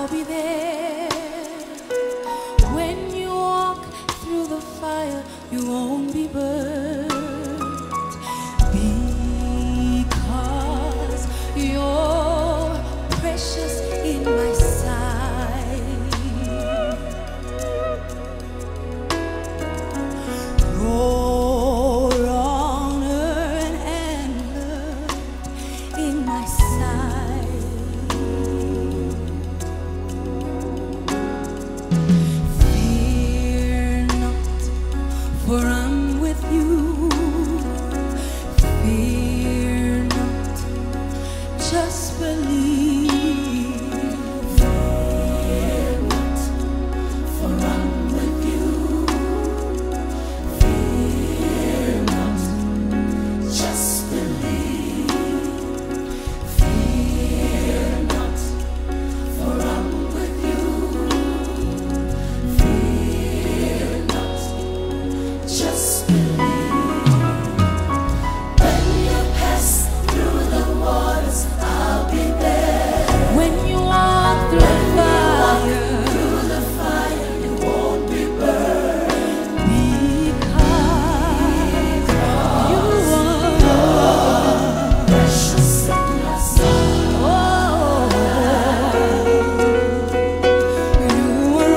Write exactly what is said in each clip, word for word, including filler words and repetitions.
I'll be there. When you walk through the fire, you won't be burned, because you're precious in my sight. Your honor and love in my sight. Fear not, for I'm with you. Fear not, just believe. Fear not, for I'm with you. Fear not, just believe. Fear not, for I'm with you. Fear not, just believe. When you pass through the waters, I'll be there. When you walk through the fire, through the fire, you won't be burned, because you are precious in my sight. Oh, you are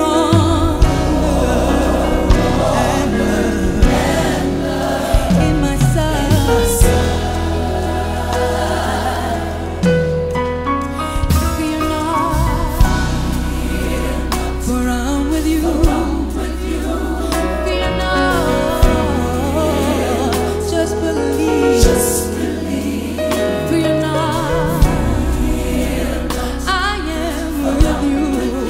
honor in my sight. Fear not, for I'm with you. Fear not, just believe. Fear not, I am with you.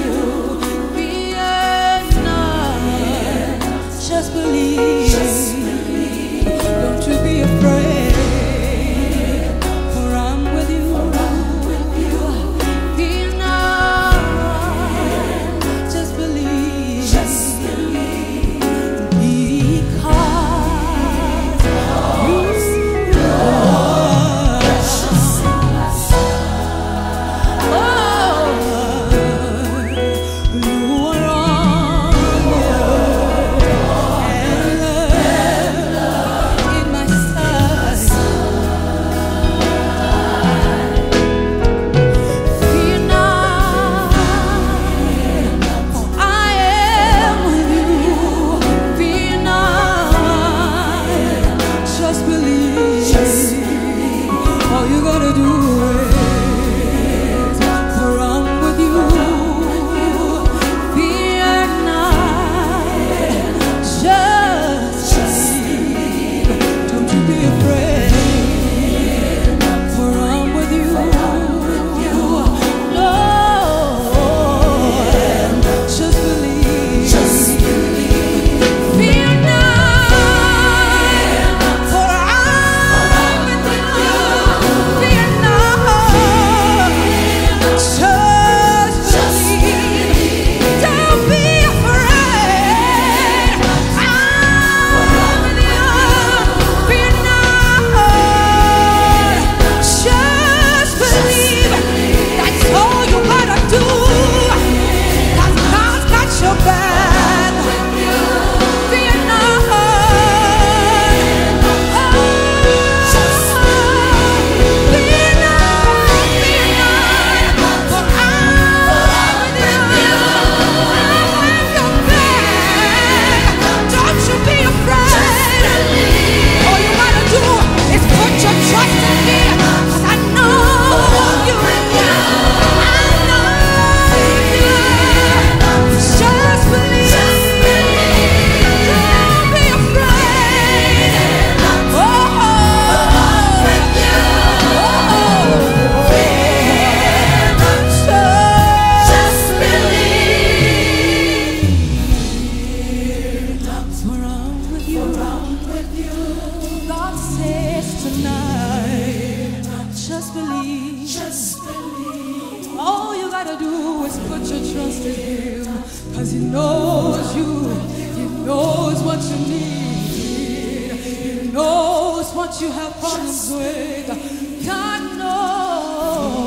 Fear not, just believe. Don't you be afraid, for I'm with you. Fear not, just believe. Because you are precious in my sight. Oh, you are honor and love in my sight. Fear not, for I am with you. Fear not, just believe. All you gotta do is, for I'm with you. Fear not, just believe. Don't you be afraid, for I'm with you. Lord, just believe. Fear not, for I'm with you. Fear not, just believe. Don't be afraid, I'm with you. Fear not, just believe. That's all you gotta do, 'cause God's got your back. Fear not, oh, fear not, fear not, for I'm with you. I have your back. Don't you be afraid. All you gotta do is put your trust in me, 'cause I know you're in me. I know you. Just believe. Don't be afraid. Oh, just believe. For I'm with you. God says tonight, just believe. All you gotta do is put your trust in Him, 'cause He knows you. He knows what you need. He knows what you have problems with. God knows.